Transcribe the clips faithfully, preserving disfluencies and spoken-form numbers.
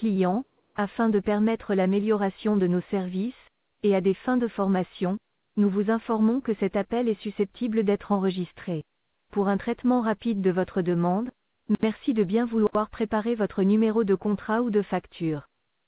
client, afin de permettre l'amélioration de nos services, et à des fins de formation, nous vous informons que cet appel est susceptible d'être enregistré. Pour un traitement rapide de votre demande, merci de bien vouloir préparer votre numéro de contrat ou de facture.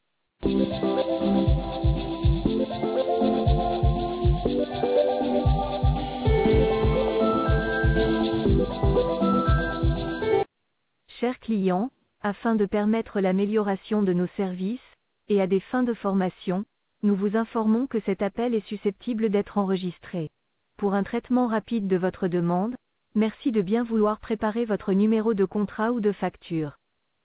Chers clients, afin de permettre l'amélioration de nos services, et à des fins de formation, nous vous informons que cet appel est susceptible d'être enregistré. Pour un traitement rapide de votre demande, merci de bien vouloir préparer votre numéro de contrat ou de facture.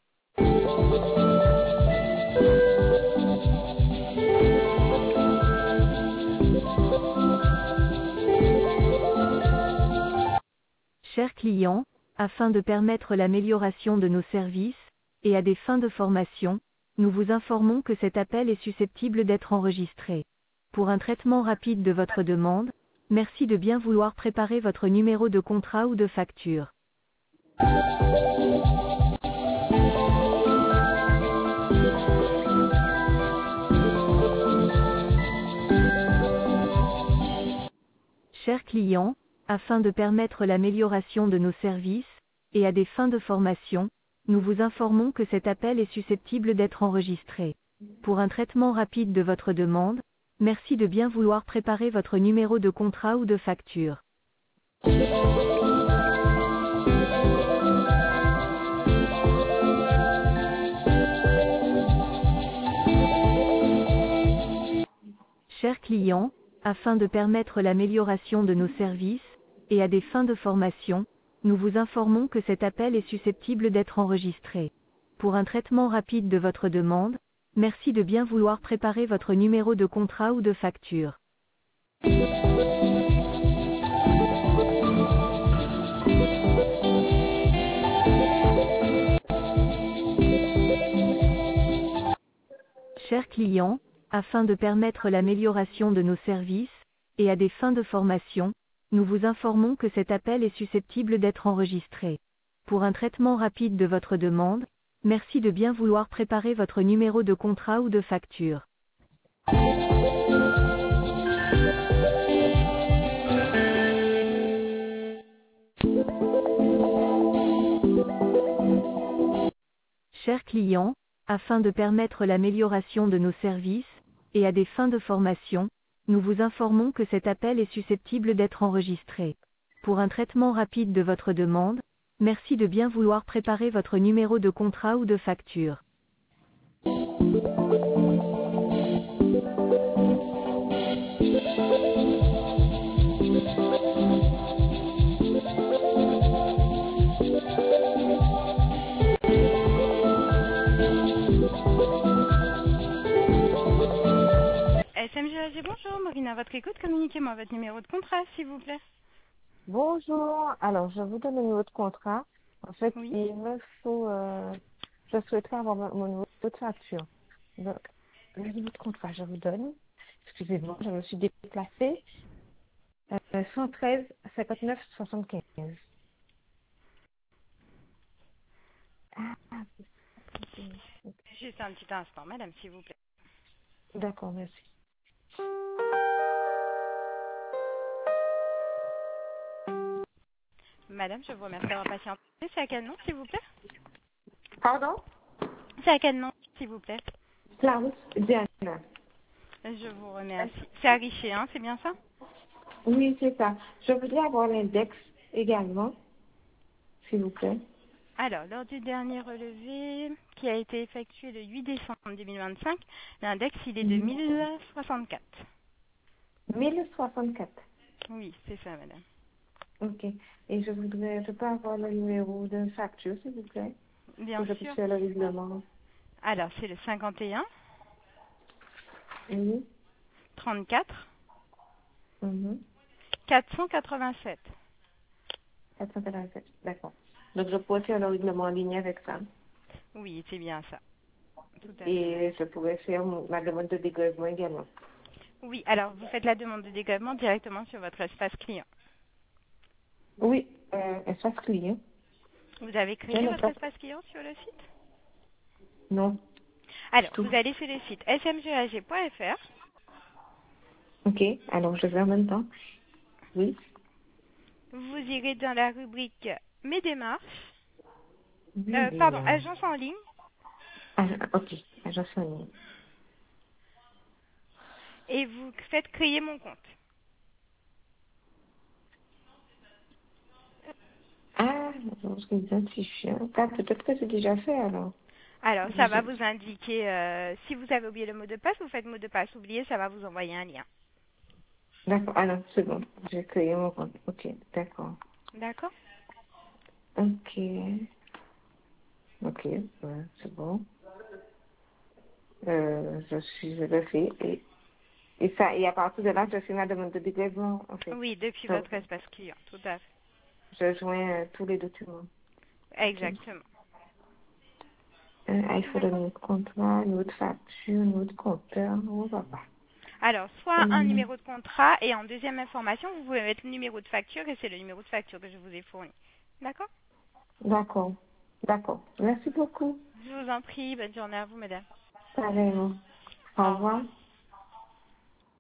Chers clients, afin de permettre l'amélioration de nos services, et à des fins de formation, nous vous informons que cet appel est susceptible d'être enregistré. Pour un traitement rapide de votre demande, merci de bien vouloir préparer votre numéro de contrat ou de facture. Chers clients, afin de permettre l'amélioration de nos services, et à des fins de formation, nous vous informons que cet appel est susceptible d'être enregistré. Pour un traitement rapide de votre demande, merci de bien vouloir préparer votre numéro de contrat ou de facture. Chers clients, afin de permettre l'amélioration de nos services, et à des fins de formation, nous vous informons que cet appel est susceptible d'être enregistré. Pour un traitement rapide de votre demande, merci de bien vouloir préparer votre numéro de contrat ou de facture. Chers clients, afin de permettre l'amélioration de nos services, et à des fins de formation, nous vous informons que cet appel est susceptible d'être enregistré. Pour un traitement rapide de votre demande, merci de bien vouloir préparer votre numéro de contrat ou de facture. Chers clients, afin de permettre l'amélioration de nos services, et à des fins de formation, nous vous informons que cet appel est susceptible d'être enregistré. Pour un traitement rapide de votre demande, merci de bien vouloir préparer votre numéro de contrat ou de facture. S M G A G, bonjour, Marina, à votre écoute, communiquez-moi votre numéro de contrat, s'il vous plaît. Bonjour, alors je vous donne le numéro de contrat. En fait, Oui. il me faut, euh, je souhaiterais avoir mon mon numéro de facture. Donc, le numéro de contrat, je vous donne. Excusez-moi, je me suis déplacée. Euh, cent treize cinquante-neuf soixante-quinze. Ah, c'est- Juste un petit instant, madame, s'il vous plaît. d'accord, merci. Madame, je vous remercie d'avoir patienté. C'est à quel nom, s'il vous plaît? Pardon? C'est à quel nom, s'il vous plaît? Klaus Diana. Je vous remercie. C'est à Richer, hein, c'est bien ça? Oui, c'est ça. Je voudrais avoir l'index également, s'il vous plaît. Alors, lors du dernier relevé qui a été effectué le huit décembre deux mille vingt-cinq, l'index, il est de Mhm. mille soixante-quatre. mille soixante-quatre. Oui, c'est ça, madame. Ok. Et je voudrais, je peux avoir le numéro de facture, s'il vous plaît, Bien pour que je sûr. puisse faire le règlement. Alors, c'est le cinquante et un, Oui. trente-quatre, Mhm. quatre cent quatre-vingt-sept. quatre cent quatre-vingt-sept. D'accord. Donc, je pourrais faire le règlement en ligne avec ça. Oui, c'est bien ça. Tout à fait. Et je pourrais faire mon- ma demande de dégrèvement également. Oui, alors vous faites la demande de dégrèvement directement sur votre espace client. Oui, euh, espace client. Vous avez J'ai créé un votre espace. espace client sur le site? Non. Alors, tout. vous allez sur le site s m g a g point f r. Ok, alors je vais en même temps. Oui. Vous irez dans la rubrique Mes démarches. Oui, Euh, pardon, dis-moi. agence en ligne. Ah, ok, agence en ligne. Et vous faites créer mon compte. Ah, donc identifiant. Ah, peut-être que c'est déjà fait alors. Alors, ça va Je- vous indiquer, euh, si vous avez oublié le mot de passe, vous faites mot de passe oublié, ça va vous envoyer un lien. D'accord, ah non, c'est bon. J'ai créé mon compte. Ok, d'accord. D'accord? Ok, ok, ouais, c'est bon. Euh, je suis, je le fais et, et ça, et à partir de là, je fais ma demande de dégrèvement, en fait. Oui, depuis Donc, votre espace client, tout à fait. je joins euh, tous les documents. Ok. Exactement. Euh, ah, il faut le D'accord? numéro de contrat, numéro de facture, numéro de compteur, on va pas. Alors, soit un Hum, numéro de contrat et en deuxième information, vous pouvez mettre le numéro de facture et c'est le numéro de facture que je vous ai fourni. D'accord? D'accord, d'accord. Merci beaucoup. Je vous en prie, bonne journée à vous, madame. Pareillement. Au Au revoir. revoir.